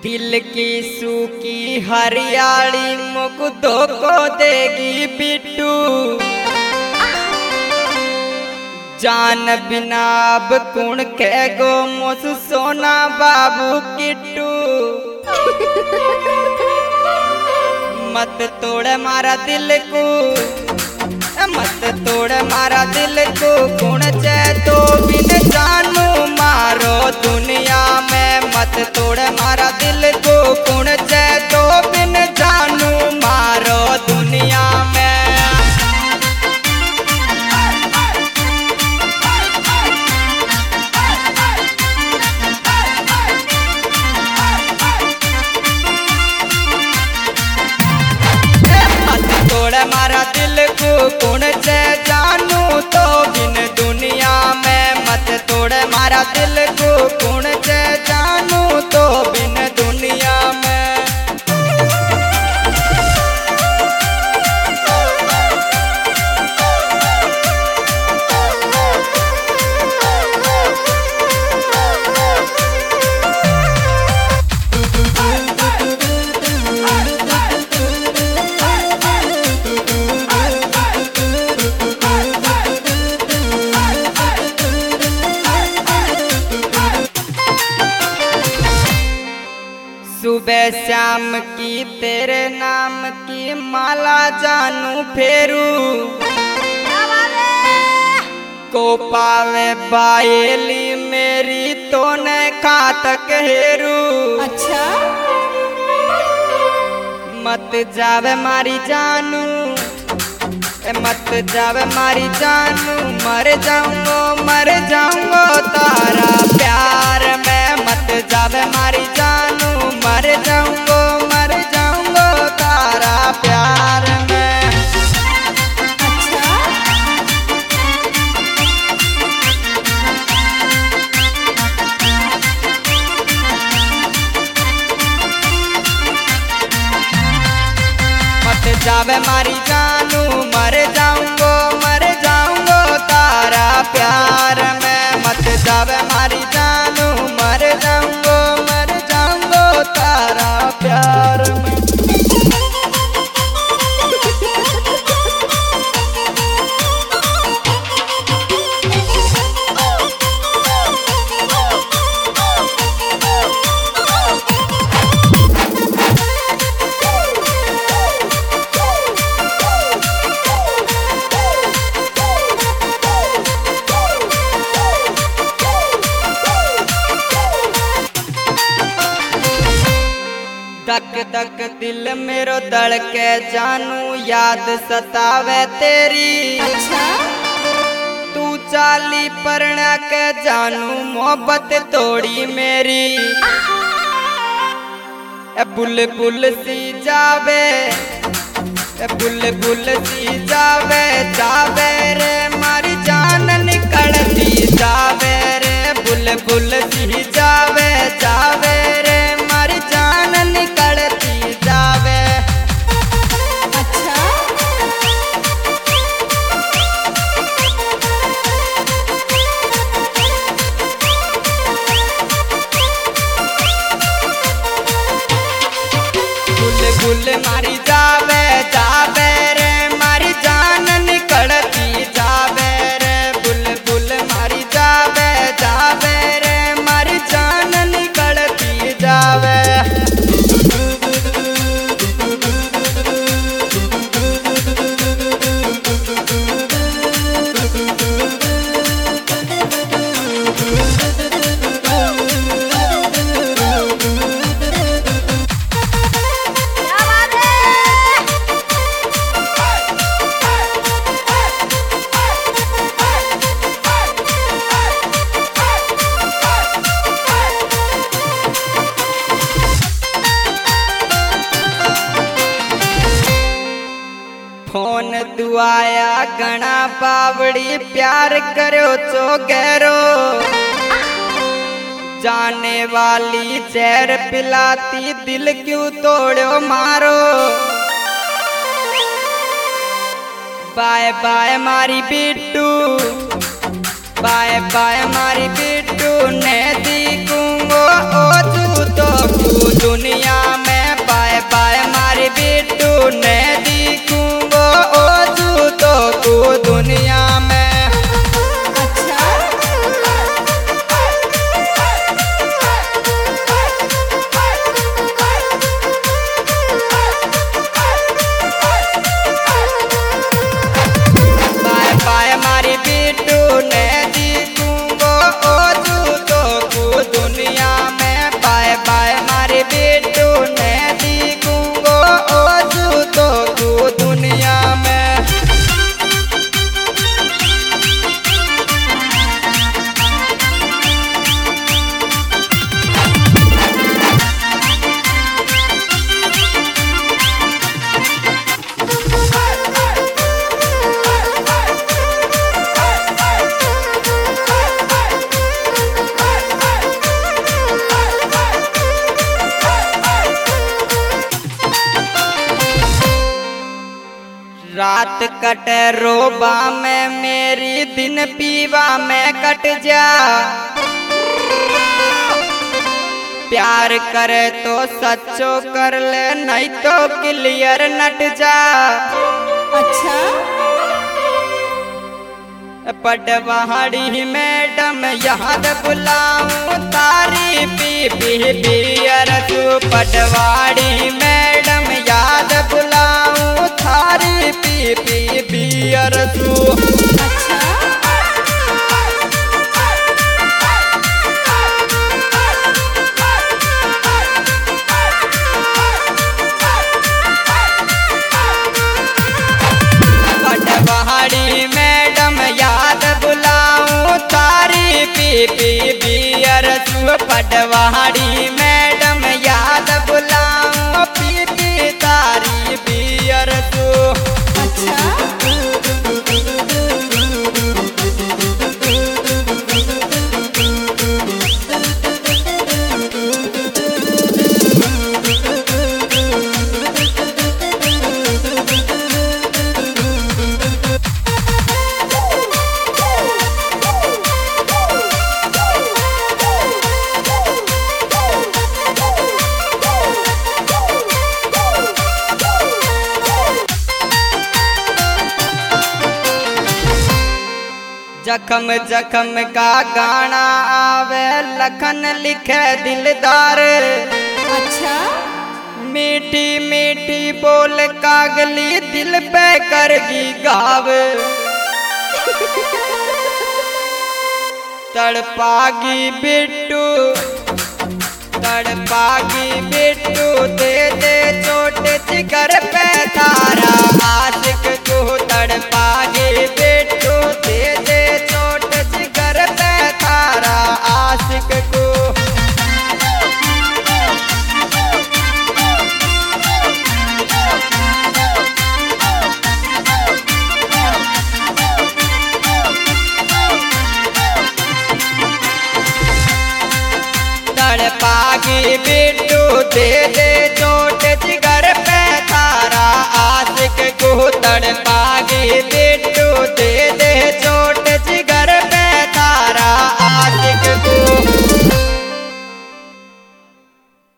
दिल की सूखी हरियाली मुकुदों को देगी बिट्टू। जान बिना अब कुण के गो मोस सोना बाबू किट्टू। मत तोड़ मारा दिल को, मत तोड़ मारा दिल को, कुण चे तो बिन जानू मारो दुनिया में। मत तोड़ मारा दिल को, कुण चे तो बिन जानू मारो दुनिया में। मारा दिल को कुण से जानू तो बिन दुनिया में। मत तोड़ मारा दिल को कुण से जानू तो बिन दुनिया में। सुबह शाम की तेरे नाम की माला जानू फेरू। को पावे बायली मेरी तो ने खातक हेरू। अच्छा मत जावे मारी जानू, मत जावे मारी जानू। मर जाऊंगो तारा प्यार में। मत जावे मारी जानू, मर जाऊंगो तारा प्यार में। अच्छा मत जावे मारी जानू, मर जाऊंगो तारा प्यार में। मत जावे मारी जानू, मर जाऊंगो तारा प्यार में। धक धक दिल मेरो धड़के जानू, याद सतावे तेरी। अच्छा तू चाली परना के जानू, मोहब्बत तोड़ी मेरी। बुलबुल सी जावे, बुलबुल सी जावे, जावे रे मारी जान निकलती जावे रे। बुलबुल सी जावे, जावे रे मारी जान निकलती जावे। अच्छा बुलबुल मारी जावे, जावे रे मारी जान निकलती जावे रे। बुलबुल मारी जावे, जावे रे मारी जान निकलती जावे। क्या बात है। फोन दुआया घना पावड़ी, प्यार करो चो गहरो। जाने वाली जहर पिलाती, दिल क्यों तोड़ो मारो। बाय बाय मारी बिट्टू, बाय बाय मारी बिट्टू। ने दी दूंगो ओ तू तो रात कट रोबा में मेरी दिन पीवा में कट जा। प्यार करे तो सच्चो कर ले नहीं तो क्लियर नट जा। अच्छा पटवाड़ी मैडम याद बुलाऊं तारी पी पी बियर तू। पटवाड़ी मैडम याद बुलाऊं थारी पी पी बियर तू। अच्छा पटवाड़ी मैडम याद बुलाऊं तारी पी पी बियर तू। पटवाड़ी मैडम याद बुलाऊं पी पी तारी बियर तू। अच्छा जखम जखम का गाना आवे लखन लिखे दिलदार। अच्छा मीठी मीठी बोल कागली दिल पे करगी गाव। तड़पागी बिट्टू तड़पागी बिट्टू दे दे चोट जिगर पे तारा आशिक को। तड़पागी बिट्टू दे दे चोट जिगर पे तारा आशिक को। तड़पागी बिट्टू दे दे चोट जिगर पे तारा आशिक को। तड़पागी